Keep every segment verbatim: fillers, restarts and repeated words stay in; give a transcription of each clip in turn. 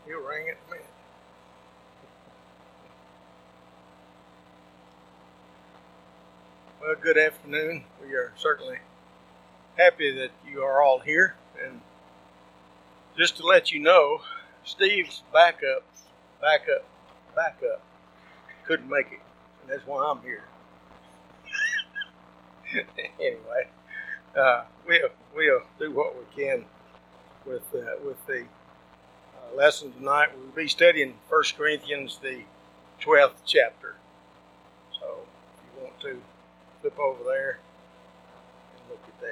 He'll ring it in a minute. Well, good afternoon. We are certainly happy that you are all here. And just to let you know, Steve's backup, backup, backup couldn't make it. And that's why I'm here. Anyway, uh, we'll, we'll do what we can with, uh, with the uh, lesson tonight. We'll be studying First Corinthians, the twelfth chapter. So if you want to flip over there and look at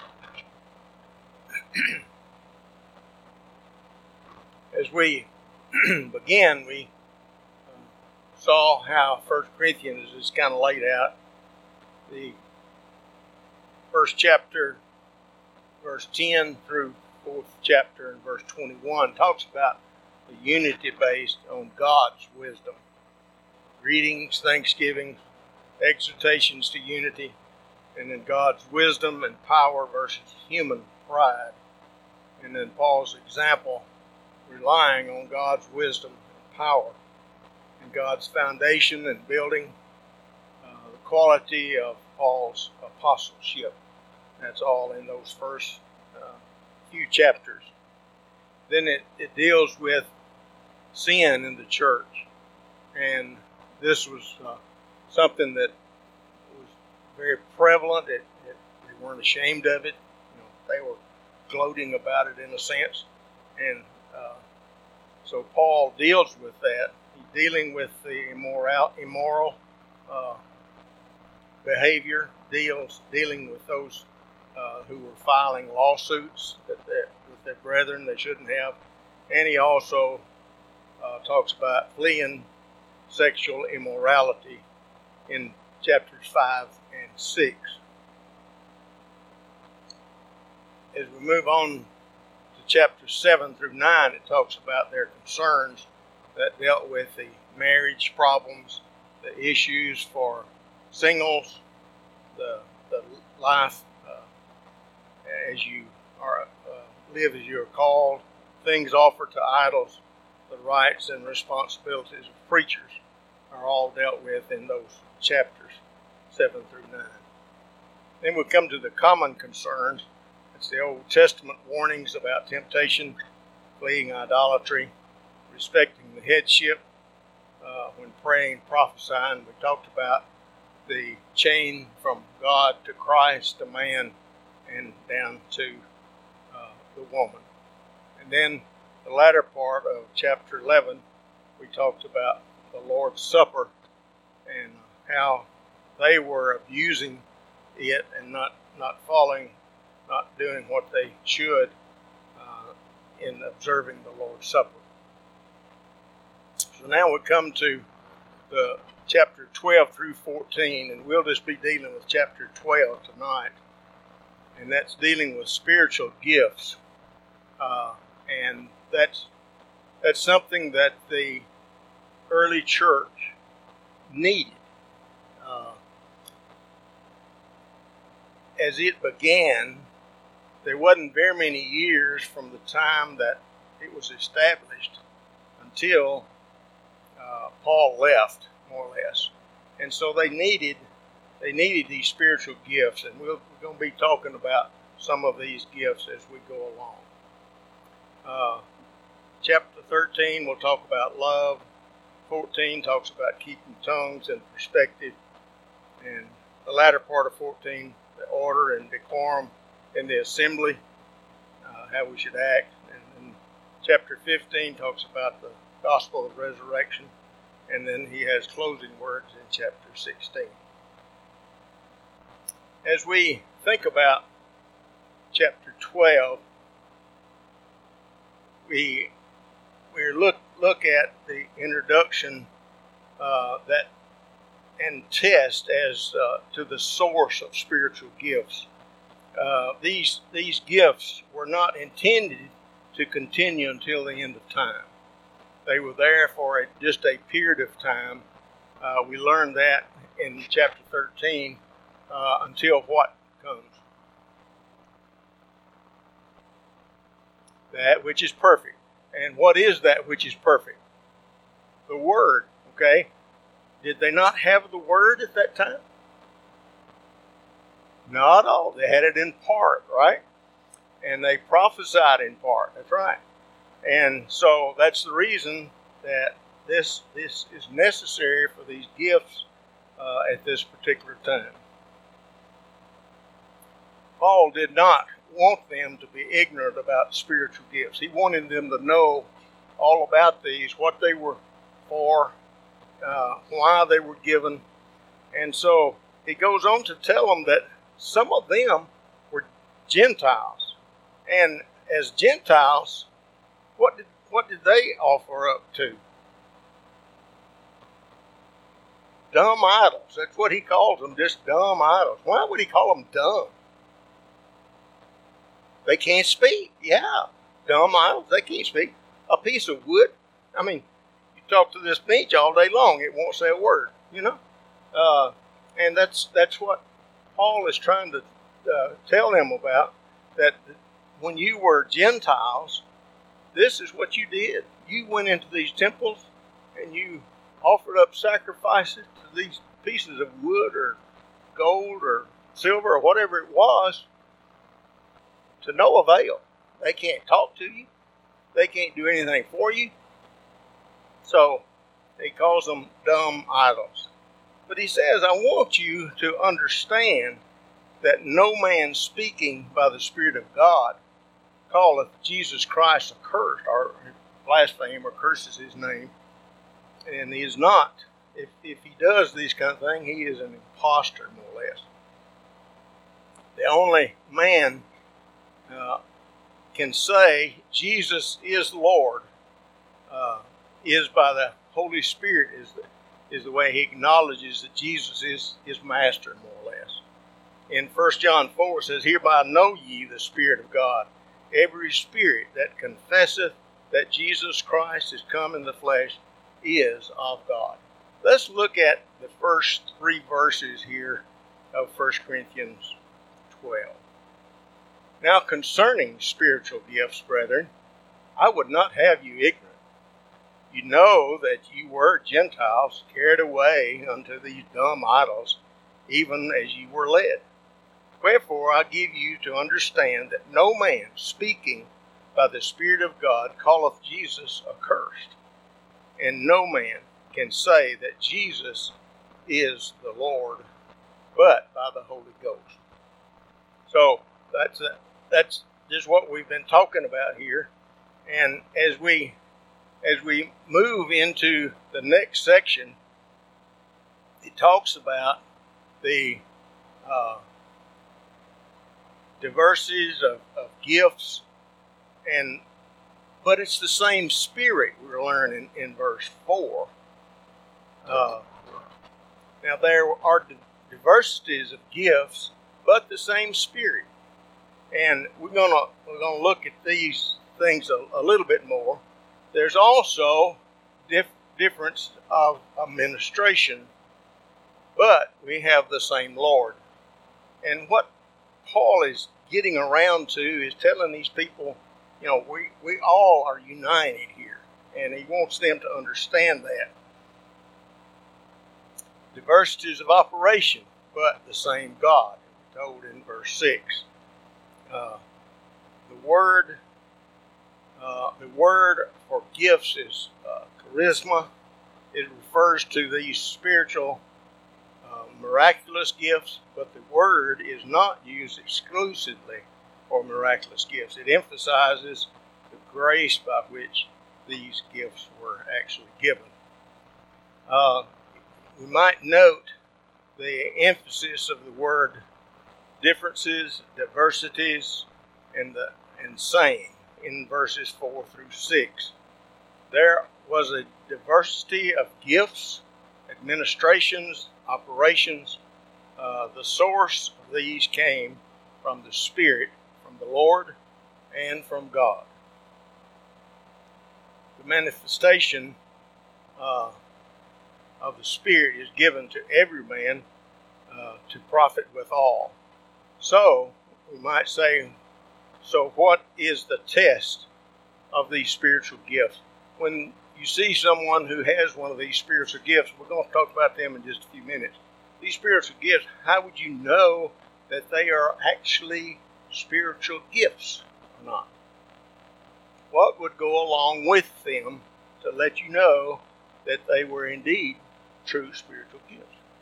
that. As we began, we uh, saw how First Corinthians is kind of laid out. The first chapter, verse ten through fourth chapter and verse twenty-one talks about the unity based on God's wisdom. Greetings, thanksgivings, exhortations to unity, and then God's wisdom and power versus human pride. And then Paul's example, relying on God's wisdom and power, and God's foundation and building, uh, the quality of Paul's apostleship. That's all in those first uh, few chapters. Then it, it deals with sin in the church. And this was uh, something that was very prevalent. It, it, they weren't ashamed of it. You know, they were gloating about it in a sense. And uh, so Paul deals with that. He's dealing with the immoral, immoral uh, behavior, deals dealing with those uh, who were filing lawsuits that with their brethren they shouldn't have. And he also uh, talks about fleeing sexual immorality in chapters five and six. As we move on to chapters seven through nine, it talks about their concerns that dealt with the marriage problems, the issues for singles, the, the life uh, as you are uh, live as you are called, things offered to idols, the rights and responsibilities of preachers are all dealt with in those chapters seven through nine. Then we come to the common concerns. It's the Old Testament warnings about temptation, fleeing idolatry, respecting the headship, uh, when praying, prophesying. We talked about the chain from God to Christ, to man, and down to uh, the woman. And then the latter part of chapter eleven, we talked about the Lord's Supper and how they were abusing it and not, not following, not doing what they should uh, in observing the Lord's Supper. So now we come to the chapter twelve through fourteen, and we'll just be dealing with chapter twelve tonight. And that's dealing with spiritual gifts. Uh, and that's that's something that the early church needed. Uh, as it began, there wasn't very many years from the time that it was established until uh, Paul left, more or less. And so they needed they needed these spiritual gifts, and we'll, we're going to be talking about some of these gifts as we go along. Uh, chapter thirteen, we'll talk about love. fourteen talks about keeping tongues in perspective. And the latter part of fourteen, the order and decorum in the assembly, uh, how we should act. And then chapter fifteen talks about the gospel of resurrection. And then he has closing words in chapter sixteen. As we think about chapter twelve, we we look look at the introduction uh, that and test as uh, to the source of spiritual gifts. Uh, these these gifts were not intended to continue until the end of time. They were there for a, just a period of time. Uh, we learned that in chapter thirteen. Uh, until what comes? That which is perfect. And what is that which is perfect? The Word, okay? Did they not have the Word at that time? Not all. They had it in part, right? And they prophesied in part. That's right. And so that's the reason that this this is necessary for these gifts uh, at this particular time. Paul did not want them to be ignorant about spiritual gifts. He wanted them to know all about these, what they were for, uh, why they were given. And so he goes on to tell them that some of them were Gentiles. And as Gentiles, what did, what did they offer up to? Dumb idols. That's what he calls them, just dumb idols. Why would he call them dumb? They can't speak. Yeah, dumb idols, they can't speak. A piece of wood. I mean, you talk to this bench all day long, it won't say a word, you know? Uh, and that's that's what Paul is trying to uh, tell them about, that when you were Gentiles, this is what you did. You went into these temples and you offered up sacrifices to these pieces of wood or gold or silver or whatever it was, to no avail. They can't talk to you. They can't do anything for you. So he calls them dumb idols. But he says, I want you to understand that no man speaking by the Spirit of God calleth Jesus Christ accursed, or blaspheme, or curses his name. And he is not. If, if he does these kind of things, he is an imposter, more or less. The only man uh, can say Jesus is Lord uh, is by the Holy Spirit, is the, is the way he acknowledges that Jesus is his master, more or less. In First John four it says, Hereby know ye the Spirit of God. Every spirit that confesseth that Jesus Christ is come in the flesh is of God. Let's look at the first three verses here of First Corinthians twelve. Now concerning spiritual gifts, brethren, I would not have you ignorant. You know that you were Gentiles carried away unto these dumb idols, even as ye were led. Wherefore I give you to understand that no man speaking by the Spirit of God calleth Jesus accursed, and no man can say that Jesus is the Lord, but by the Holy Ghost. So that's a, that's just what we've been talking about here. And as we as we move into the next section, it talks about the uh, diversities of, of gifts, and but it's the same Spirit we're learning in verse four. Uh, now there are diversities of gifts, but the same Spirit, and we're gonna we're gonna look at these things a, a little bit more. There's also dif- difference of administration, but we have the same Lord. And what Paul is getting around to is telling these people, you know, we, we all are united here. And he wants them to understand that. Diversities of operation, but the same God, told in verse six. Uh, the word uh, the word for gifts is uh, charisma. It refers to these spiritual uh, miraculous gifts, but the word is not used exclusively for miraculous gifts. It emphasizes the grace by which these gifts were actually given. Uh, we might note the emphasis of the word differences, diversities, and the and saying in verses four through six. There was a diversity of gifts, administrations, operations. Uh, the source of these came from the Spirit, from the Lord, and from God. The manifestation uh, of the Spirit is given to every man uh, to profit withal. So, we might say, so what is the test of these spiritual gifts. When you see someone who has one of these spiritual gifts, we're going to talk about them in just a few minutes. These spiritual gifts, how would you know that they are actually spiritual gifts or not? What would go along with them to let you know that they were indeed true spiritual gifts?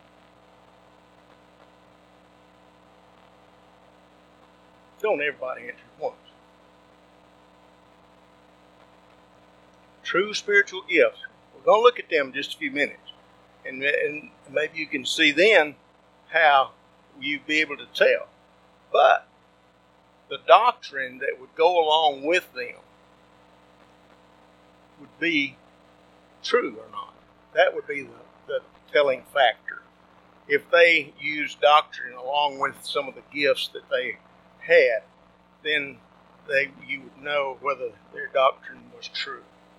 Don't everybody answer at once. True spiritual gifts. We're going to look at them in just a few minutes. And, and maybe you can see then how you'd be able to tell. But the doctrine that would go along with them would be true or not. That would be the, the telling factor. If they used doctrine along with some of the gifts that they had, then they you would know whether their doctrine was true.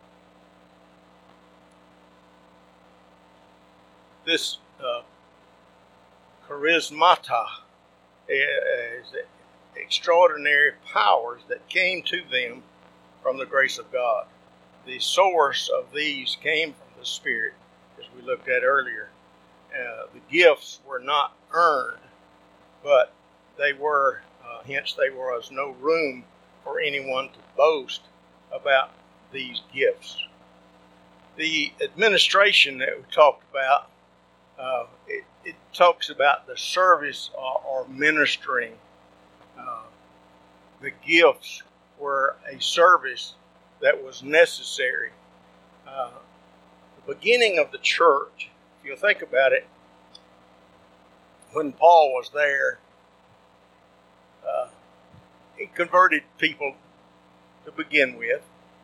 This uh, charismata is extraordinary powers that came to them from the grace of God. The source of these came from the Spirit, as we looked at earlier. Uh, the gifts were not earned, but they were, uh, hence there was no room for anyone to boast about these gifts. The administration that we talked about, uh, it, it talks about the service or, or ministering. Uh, the gifts were a service that was necessary. Uh, the beginning of the church, if you think about it, when Paul was there, uh, he converted people to begin with.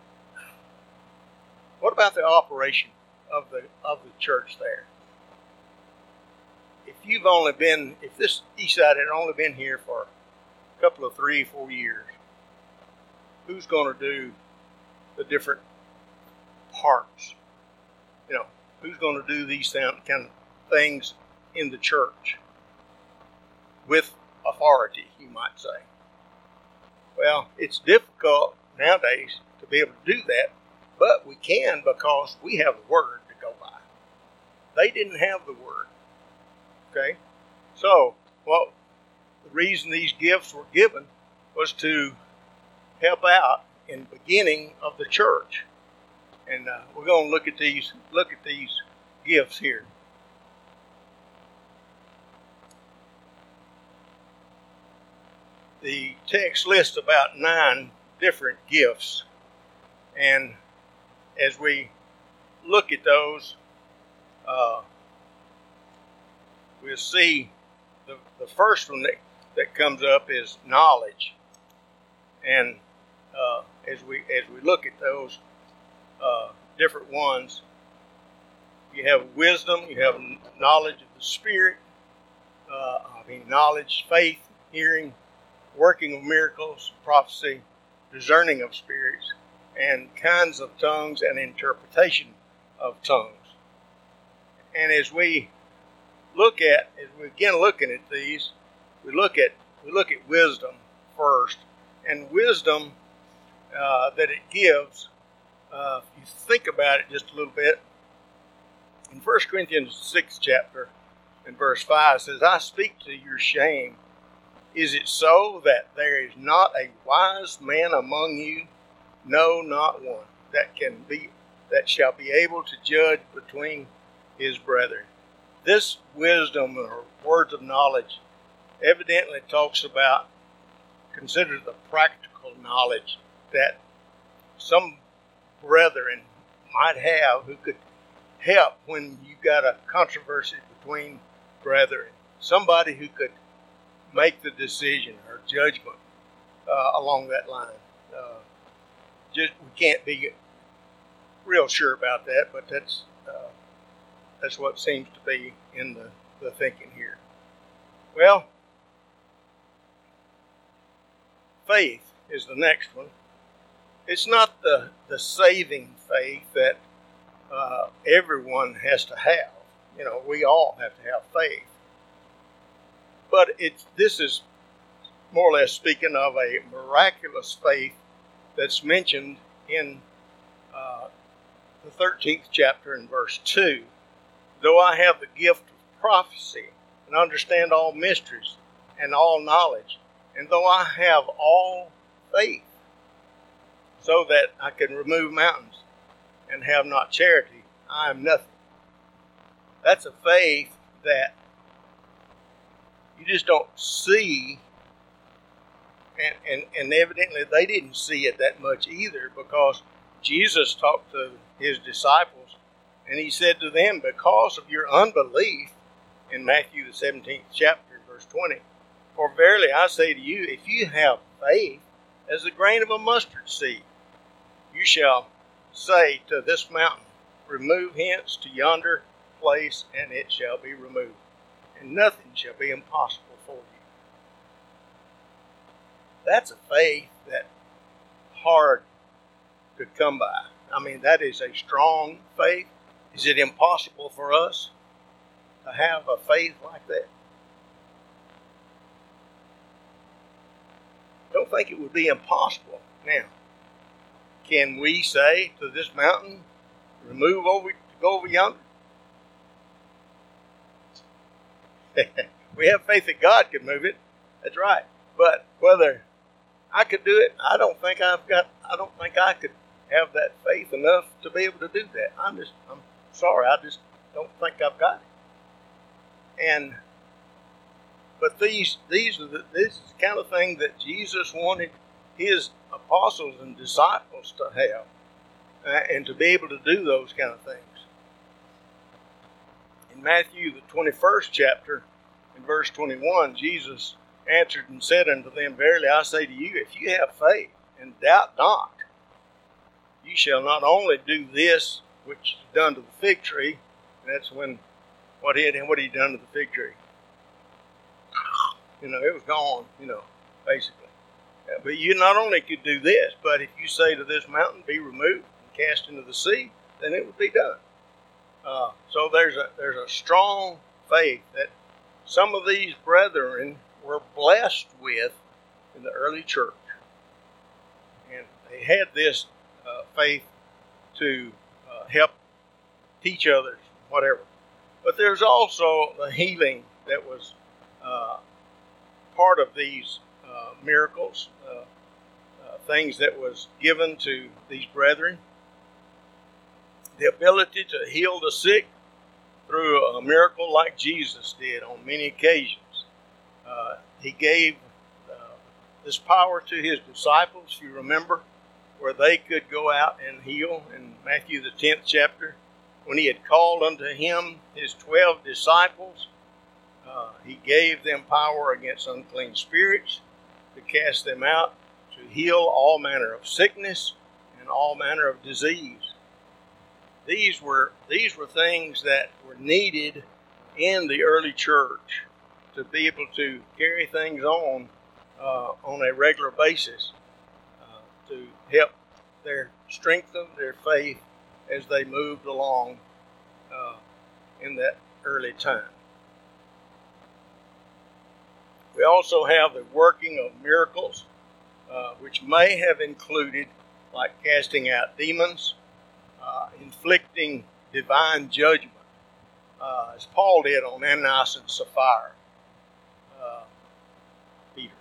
What about the operation of the of the church there? If you've only been, if this Eastside had only been here for a couple of three, four years, who's going to do the different parts? You know, who's going to do these kind of things in the church with authority, you might say? Well, it's difficult nowadays to be able to do that, but we can because we have the Word to go by. They didn't have the Word. Okay? So, well, the reason these gifts were given was to help out in the beginning of the church. And uh, we're going to look at these look at these gifts here. The text lists about nine different gifts, and as we look at those, uh, we'll see the, the first one that, that comes up is knowledge. And uh, as we as we look at those uh, different ones, you have wisdom, you have knowledge of the Spirit, uh, I mean knowledge, faith, hearing, working of miracles, prophecy, discerning of spirits, and kinds of tongues and interpretation of tongues. And as we look at, as we begin looking at these, we look at we look at wisdom first, and wisdom uh, that it gives. Uh, if you think about it just a little bit, in First Corinthians sixth chapter, in verse five, it says, "I speak to your shame. Is it so that there is not a wise man among you? No, not one, that can be that shall be able to judge between his brethren." This wisdom or words of knowledge evidently talks about, consider the practical knowledge that some brethren might have who could help when you got a controversy between brethren. Somebody who could make the decision or judgment uh, along that line. Uh, just we can't be real sure about that, but that's uh, that's what seems to be in the, the thinking here. Well, faith is the next one. It's not the, the saving faith that uh, everyone has to have. You know, we all have to have faith. But it's, this is more or less speaking of a miraculous faith that's mentioned in uh, the thirteenth chapter in verse two, though I have the gift of prophecy and understand all mysteries and all knowledge, and though I have all faith, so that I can remove mountains and have not charity, I am nothing. That's a faith that you just don't see, and, and, and evidently they didn't see it that much either, because Jesus talked to his disciples and he said to them, because of your unbelief, in Matthew the seventeenth chapter, verse twenty, for verily I say to you, if you have faith as the grain of a mustard seed, you shall say to this mountain, remove hence to yonder place, and it shall be removed, and nothing shall be impossible for you. That's a faith that hard to come by. I mean, that is a strong faith. Is it impossible for us to have a faith like that? Don't think it would be impossible. Now, can we say to this mountain, remove over, go over yonder? We have faith that God could move it. That's right. But whether I could do it, I don't think I've got. I don't think I could have that faith enough to be able to do that. I'm just. I'm sorry. I just don't think I've got it. And but these these are the, this is the kind of thing that Jesus wanted his apostles and disciples to have, uh, and to be able to do those kind of things. In Matthew the twenty-first chapter, in verse twenty-one, Jesus answered and said unto them, verily I say to you, if you have faith and doubt not, you shall not only do this which is done to the fig tree. And that's when what he had what he done to the fig tree. You know, it was gone. You know, basically. But you not only could do this, but if you say to this mountain, be removed and cast into the sea, then it would be done. Uh, so there's a there's a strong faith that some of these brethren were blessed with in the early church, and they had this uh, faith to uh, help teach others, whatever. But there's also the healing that was uh, part of these uh, miracles, uh, uh, things that was given to these brethren. The ability to heal the sick through a miracle like Jesus did on many occasions. Uh, he gave uh, this power to his disciples, if you remember, where they could go out and heal in Matthew the tenth chapter. When he had called unto him his twelve disciples, uh, he gave them power against unclean spirits, to cast them out, to heal all manner of sickness and all manner of disease. These were these were things that were needed in the early church to be able to carry things on uh, on a regular basis, uh, to help their strengthen their faith as they moved along uh, in that early time. We also have the working of miracles, uh, which may have included like casting out demons, Uh, inflicting divine judgment, uh, as Paul did on Ananias and Sapphira. Uh, Peter.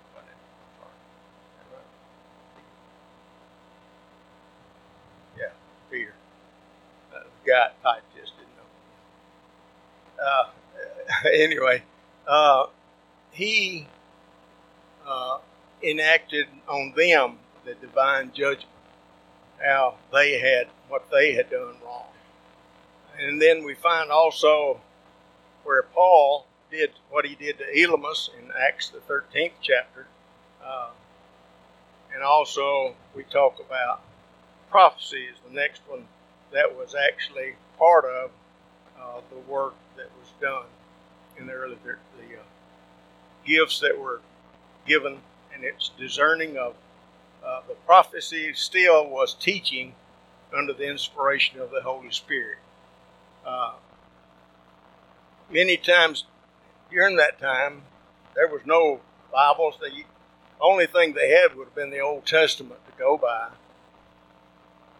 Yeah, Peter. Uh, the guy typed just didn't know. Uh, anyway, uh, he uh, enacted on them the divine judgment, how they had, what they had done wrong. And then we find also where Paul did what he did to Elymas in Acts the thirteenth chapter. Uh, and also we talk about prophecy is the next one that was actually part of uh, the work that was done in the early, the uh, gifts that were given, and it's discerning of Uh, the prophecy still was teaching under the inspiration of the Holy Spirit. Uh, many times during that time, there was no Bibles. The only thing they had would have been the Old Testament to go by.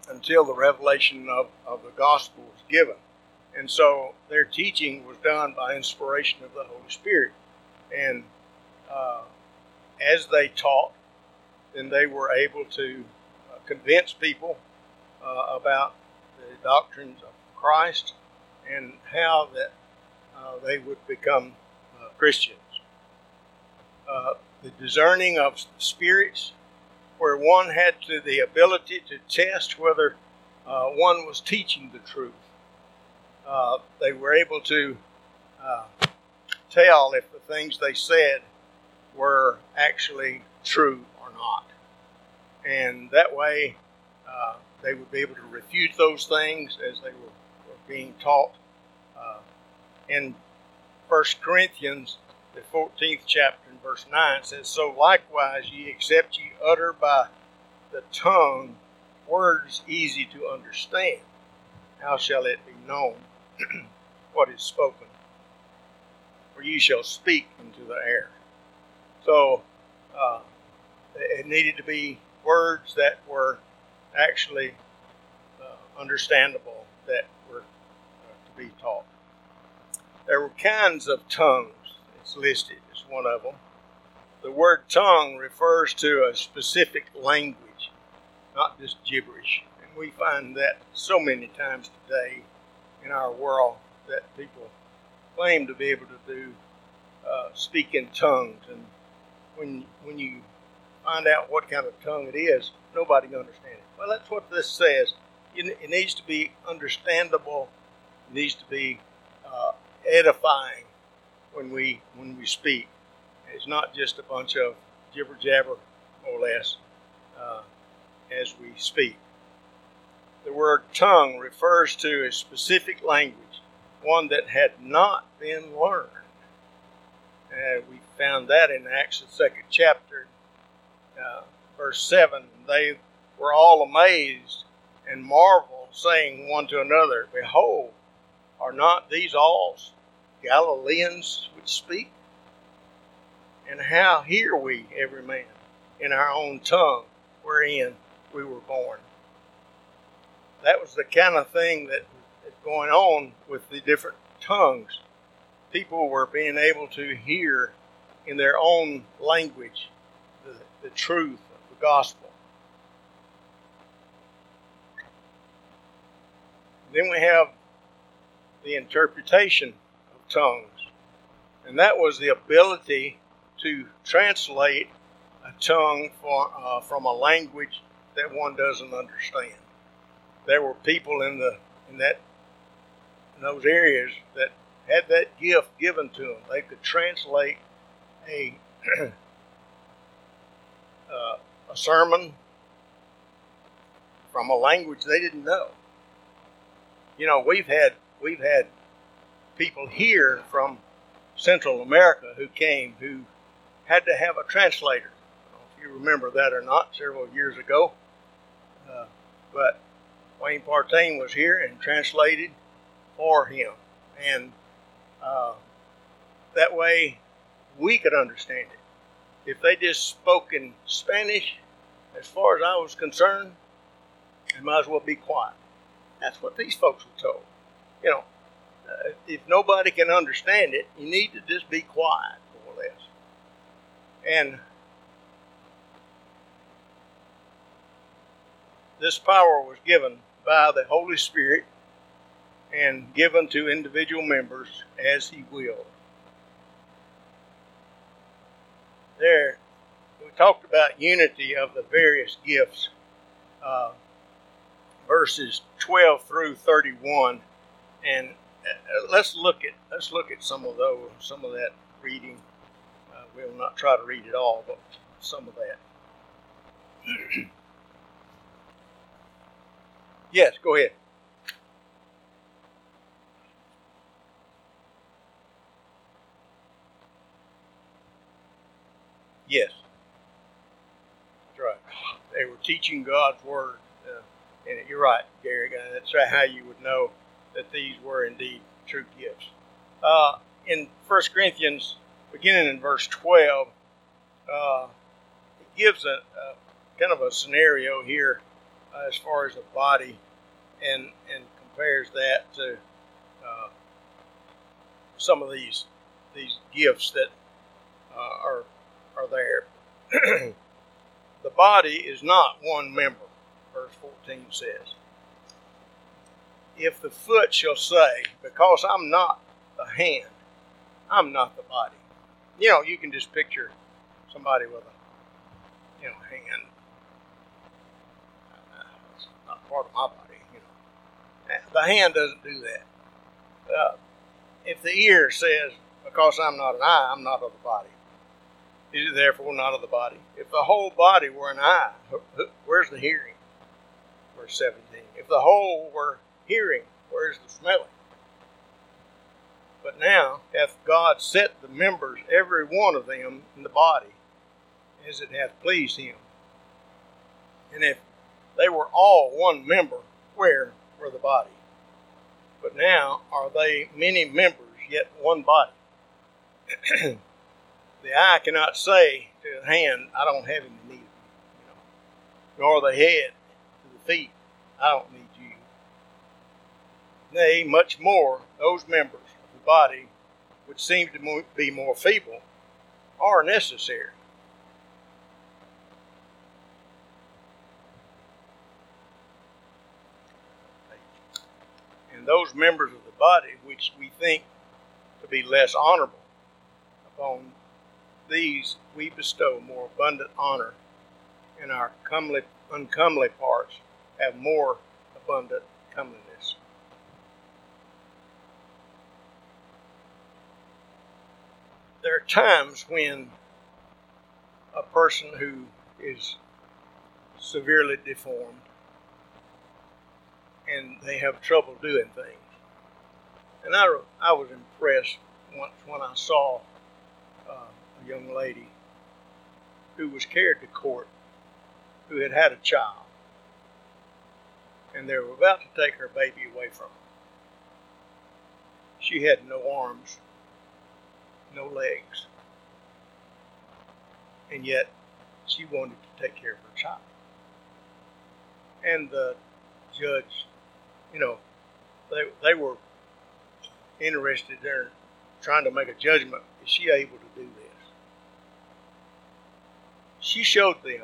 until the revelation of, of the gospel was given. And so their teaching was done by inspiration of the Holy Spirit. And uh, as they taught, then they were able to uh, convince people uh, about the doctrines of Christ and how that uh, they would become uh, Christians. Uh, the discerning of spirits, where one had to, the ability to test whether uh, one was teaching the truth. Uh, they were able to uh, tell if the things they said were actually true or not. And that way, uh, they would be able to refute those things as they were, were being taught. Uh, in First Corinthians, the fourteenth chapter, in verse nine, says, "So likewise ye, except ye utter by the tongue words easy to understand, how shall it be known what is spoken? For ye shall speak into the air." So uh, it needed to be words that were actually uh, understandable, that were uh, to be taught. There were kinds of tongues. It's listed as one of them. The word tongue refers to a specific language, not just gibberish. And we find that so many times today in our world, that people claim to be able to do uh, speak in tongues, and when when you find out what kind of tongue it is, nobody can understand it. Well, that's what this says. It needs to be understandable. It needs to be uh, edifying when we when we speak. It's not just a bunch of jibber jabber, more or less, uh, as we speak. The word tongue refers to a specific language, one that had not been learned. Uh, we found that in Acts, the second chapter, uh, verse seven. They were all amazed and marveled, saying one to another, "Behold, are not these all Galileans which speak? And how hear we every man in our own tongue wherein we were born?" That was the kind of thing that is going on with the different tongues. People were being able to hear in their own language the, the truth of the gospel. Then we have the interpretation of tongues. And that was the ability to translate a tongue for, uh, from a language that one doesn't understand. There were people in the in that in those areas that had that gift given to them. They could translate a uh, a sermon from a language they didn't know. You know, we've had we've had people here from Central America who came who had to have a translator. I don't know if you remember that or not, several years ago. Uh, but Wayne Partain was here and translated for him. And uh, that way we could understand it. If they just spoke in Spanish, as far as I was concerned, they might as well be quiet. That's what these folks were told. You know, uh, if nobody can understand it, you need to just be quiet, more or less. And this power was given by the Holy Spirit and given to individual members as He willed. There, we talked about unity of the various gifts. Uh, verses twelve through thirty-one, and uh, let's look at let's look at some of those, some of that reading. Uh, we'll not try to read it all, but some of that. Yes, go ahead. Yes, that's right. They were teaching God's word. Uh, And you're right, Gary. That's how you would know that these were indeed true gifts. Uh, in First Corinthians, beginning in verse twelve, uh, it gives a, a kind of a scenario here uh, as far as the body, and and compares that to uh, some of these these gifts that uh, are are there. The body is not one member, verse fourteen says. If the foot shall say, because I'm not the hand, I'm not the body. You know, you can just picture somebody with a, you know, hand. Uh, it's not part of my body, you know. The hand doesn't do that. Uh, if the ear says, because I'm not an eye, I'm not of the body, is it therefore not of the body? If the whole body were an eye, where's the hearing? Verse seventeen. If the whole were hearing, where's the smelling? But now hath God set the members, every one of them, in the body, as it hath pleased him. And if they were all one member, where were the body? But now are they many members, yet one body. The eye cannot say to the hand, I don't have any need of you, you know, nor the head to the feet, I don't need you. Nay, much more, those members of the body which seem to be more feeble are necessary. And those members of the body which we think to be less honorable, upon these we bestow more abundant honor, and our comely, uncomely parts have more abundant comeliness. There are times when a person who is severely deformed and they have trouble doing things. And I, I was impressed once when I saw uh, a young lady who was carried to court who had had a child, and they were about to take her baby away from her. She had no arms, no legs, and yet she wanted to take care of her child. And the judge, you know, they they were interested in trying to make a judgment. Is she able to do this? She showed them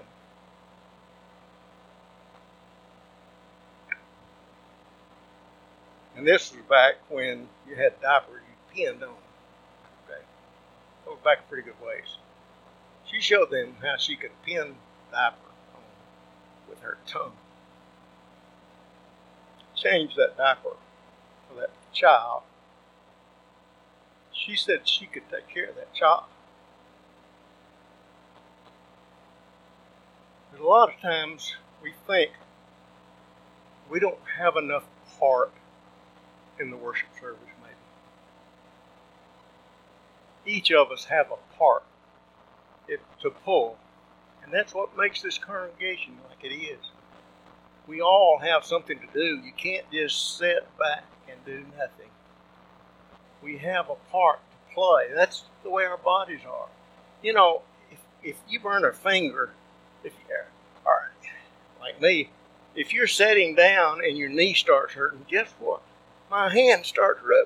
and this was back when you had diapers you pinned on. Okay, that was back a pretty good ways. She showed them how she could pin diaper on with her tongue. Change that diaper for that child. She said she could take care of that child. But a lot of times we think we don't have enough part in the worship service, maybe. Each of us have a part if, to pull. And that's what makes this congregation like it is. We all have something to do. You can't just sit back and do nothing. We have a part to play. That's the way our bodies are. You know, if, if you burn a finger, if you're, all right, like me, if you're sitting down and your knee starts hurting, guess what? My hand starts rubbing.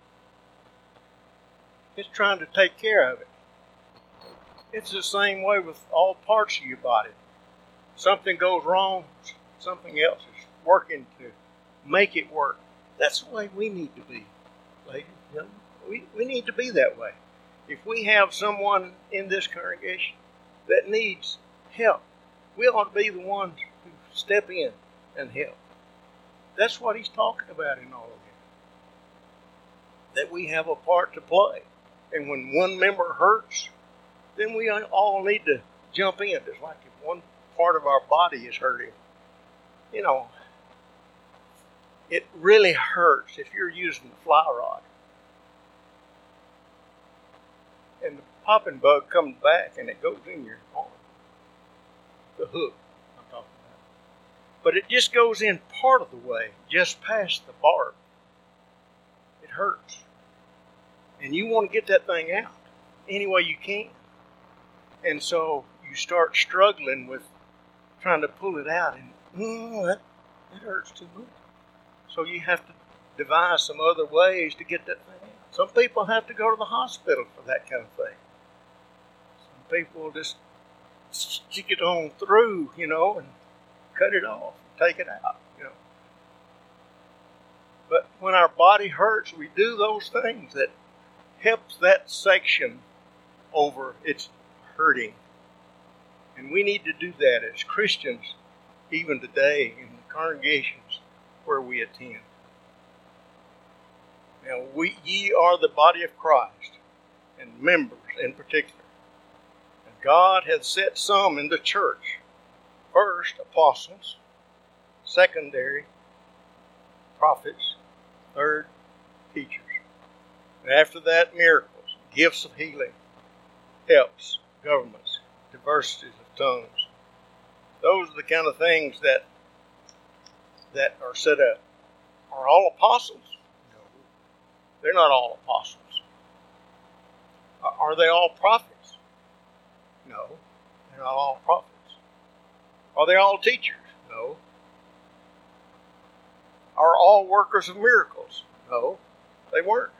It's trying to take care of it. It's the same way with all parts of your body. Something goes wrong, something else is working to make it work. That's the way we need to be, ladies. You know, we, we need to be that way. If we have someone in this congregation that needs help, we ought to be the ones who step in and help. That's what he's talking about in all of this. That we have a part to play. And when one member hurts, then we all need to jump in. It's like if one part of our body is hurting. You know, it really hurts if you're using the fly rod. And the popping bug comes back and it goes in your arm. The hook I'm talking about. But it just goes in part of the way, just past the barb. It hurts. And you want to get that thing out any way you can. And so you start struggling with trying to pull it out, and Mm, that, that hurts too much. So you have to devise some other ways to get that thing out. Some people have to go to the hospital for that kind of thing. Some people will just stick it on through, you know, and cut it off, take it out, you know. But when our body hurts, we do those things that helps that section over its hurting. And we need to do that as Christians, even today in the congregations where we attend. Now, we, ye are the body of Christ, and members in particular. And God hath set some in the church. First, apostles. Secondary, prophets. Third, teachers. And after that, miracles, gifts of healing, helps, governments, diversities of tongues. Those are the kind of things that that are set up. Are all apostles? No. They're not all apostles. Are they all prophets? No. They're not all prophets. Are they all teachers? No. Are all workers of miracles? No, they weren't.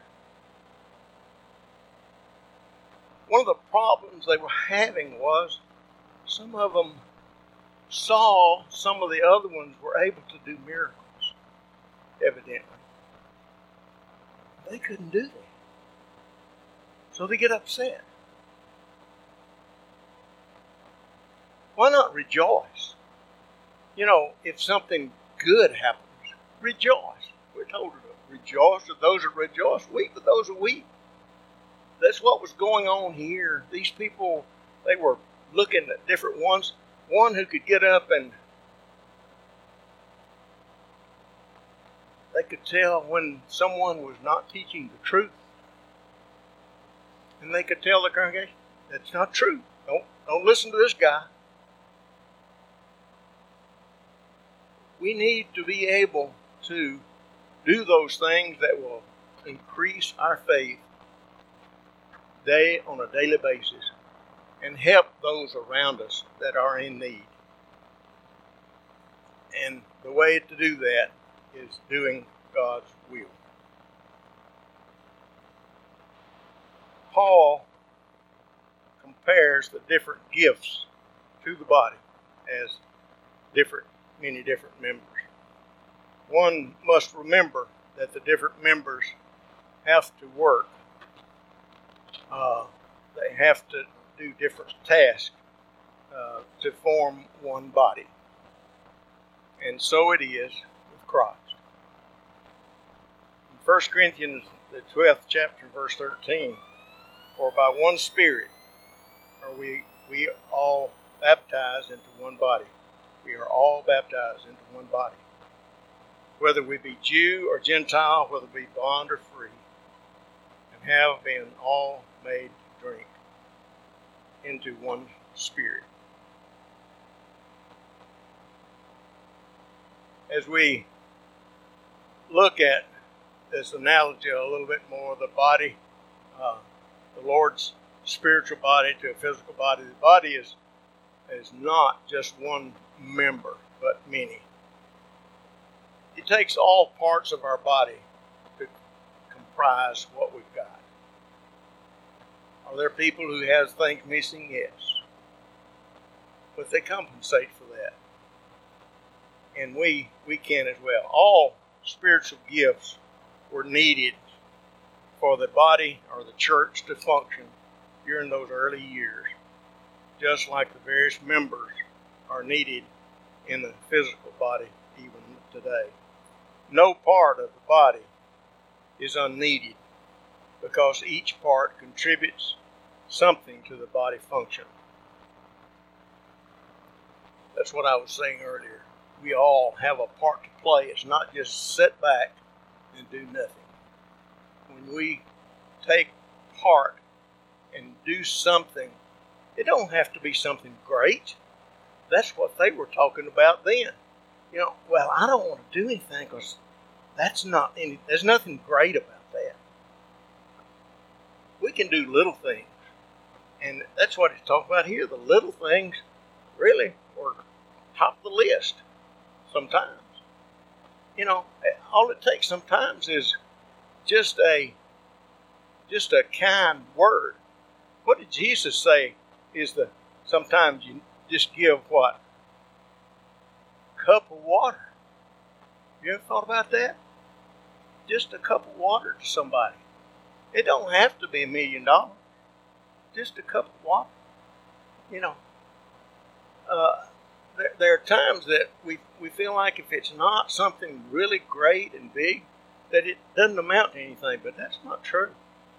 One of the problems they were having was some of them saw some of the other ones were able to do miracles, evidently. They couldn't do that. So they get upset. Why not rejoice? You know, if something good happens, rejoice. We're told to rejoice with those that rejoice, weep with those that weep. That's what was going on here. These people, they were looking at different ones. One who could get up and they could tell when someone was not teaching the truth. And they could tell the congregation, that's not true. Don't, don't listen to this guy. We need to be able to do those things that will increase our faith day on a daily basis and help those around us that are in need. And the way to do that is doing God's will. Paul compares the different gifts to the body as different, many different members. One must remember that the different members have to work. Uh, they have to do different tasks uh, to form one body. And so it is with Christ. In First Corinthians, the twelfth chapter, verse thirteen, for by one Spirit are we, we all baptized into one body. We are all baptized into one body. Whether we be Jew or Gentile, whether we be bond or free, and have been all made to drink into one Spirit. As we look at this analogy a little bit more, the body, uh, the Lord's spiritual body to a physical body, the body is, is not just one member, but many. It takes all parts of our body to comprise what we've got. Are there people who have things missing? Yes. But they compensate for that. And we, we can as well. All spiritual gifts were needed for the body or the church to function during those early years, just like the various members are needed in the physical body even today. No part of the body is unneeded because each part contributes something to the body function. That's what I was saying earlier. We all have a part to play. It's not just sit back and do nothing. When we take part and do something, it don't have to be something great. That's what they were talking about then. You know, well, I don't want to do anything because that's not any, there's nothing great about that. We can do little things. And that's what he's talking about here. The little things really were top of the list. sometimes. You know, all it takes sometimes is just a just a kind word. What did Jesus say is the sometimes you just give what? A cup of water. You ever thought about that? Just a cup of water to somebody. It don't have to be a million dollars. Just a cup of water. You know, uh, there, there are times that we, we feel like if it's not something really great and big, that it doesn't amount to anything, but that's not true.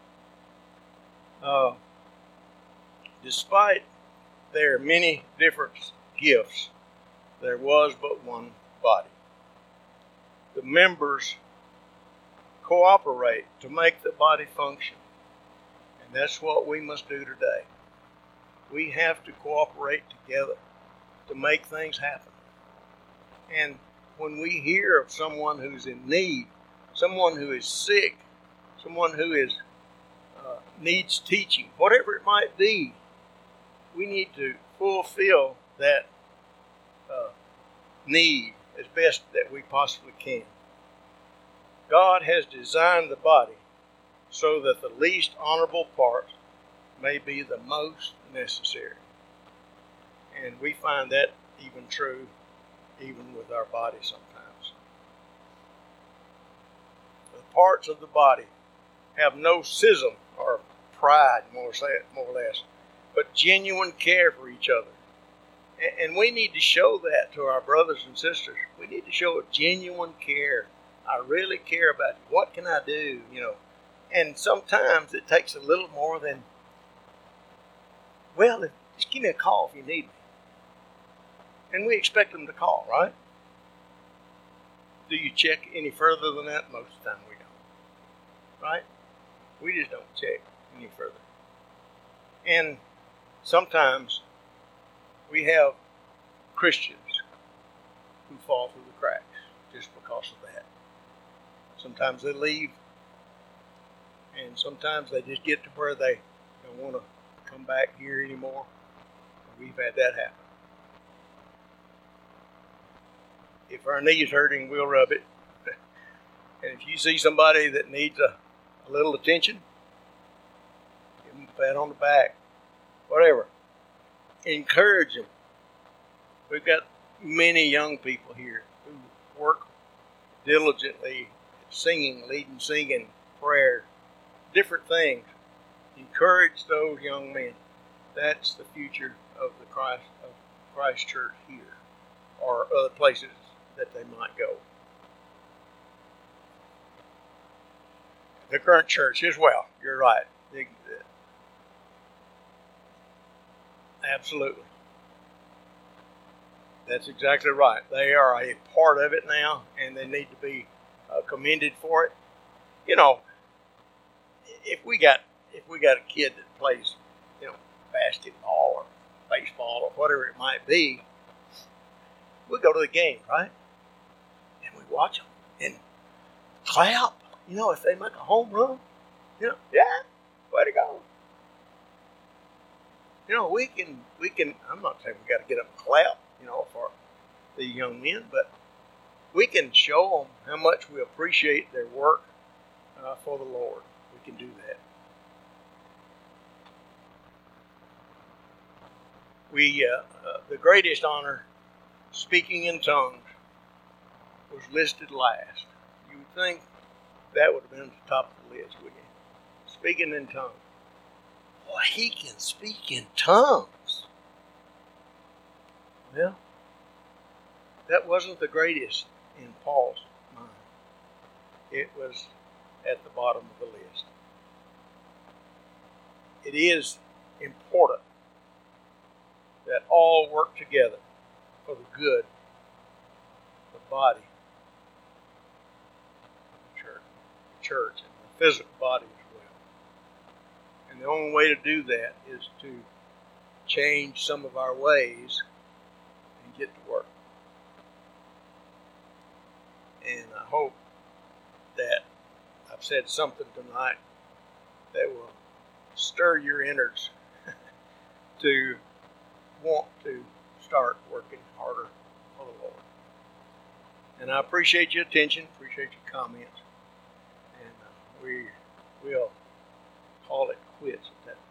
Uh, despite their many different gifts, there was but one body. The members cooperate to make the body function. And that's what we must do today. We have to cooperate together to make things happen. And when we hear of someone who's in need, someone who is sick, someone who is uh, needs teaching, whatever it might be, we need to fulfill that uh, need as best that we possibly can. God has designed the body so that the least honorable parts may be the most necessary. And we find that even true even with our body sometimes. The parts of the body have no schism or pride, more or less, but genuine care for each other. And we need to show that to our brothers and sisters. We need to show a genuine care. I really care about you. What can I do? You know, and sometimes it takes a little more than, well, if, just give me a call if you need me. And we expect them to call, right? Do you check any further than that? Most of the time we don't. Right? We just don't check any further. And sometimes we have Christians who fall through the cracks just because of that. Sometimes they leave, and sometimes they just get to where they don't want to come back here anymore. We've had that happen. If our knee is hurting, we'll rub it. And if you see somebody that needs a, a little attention, give them a pat on the back, whatever. Encourage them. We've got many young people here who work diligently at singing, leading singing, prayer, different things. Encourage those young men. That's the future of the Christ of Christ Church here, or other places that they might go. The current church as well. You're right. Absolutely. That's exactly right. They are a part of it now, and they need to be uh, commended for it. You know, if we got if we got a kid that plays, you know, basketball or baseball or whatever it might be, we go to the game, right? And we watch them and clap. You know, if they make a home run, you know, yeah, way to go. You know, we can, we can, I'm not saying we got to get up and clap, you know, for the young men, but we can show them how much we appreciate their work uh, for the Lord. We can do that. We, uh, uh, the greatest honor, speaking in tongues, was listed last. You would think that would have been at the top of the list, wouldn't you? Speaking in tongues. Boy, he can speak in tongues. Well, that wasn't the greatest in Paul's mind. It was at the bottom of the list. It is important that all work together for the good of the body of the church, the church and the physical body as well. And the only way to do that is to change some of our ways and get to work. And I hope that I've said something tonight that will stir your innards to want to start working harder for the Lord. And I appreciate your attention, appreciate your comments, and uh, we will call it quits at that point.